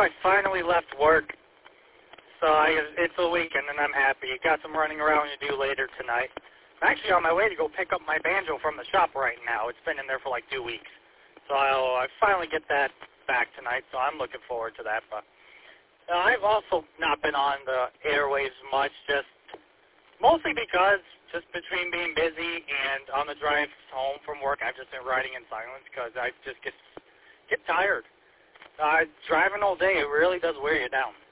I finally left work. So it's a weekend, and I'm happy. Got some running around to do later tonight. I'm actually on my way to go pick up my banjo from the shop right now. It's been in there for like 2 weeks. So I finally get that back tonight, so I'm looking forward to that. But I've also not been on the airwaves much, just mostly because just between being busy and on the drive home from work, I've just been riding in silence because I just get tired. Driving all day, it really does wear you down.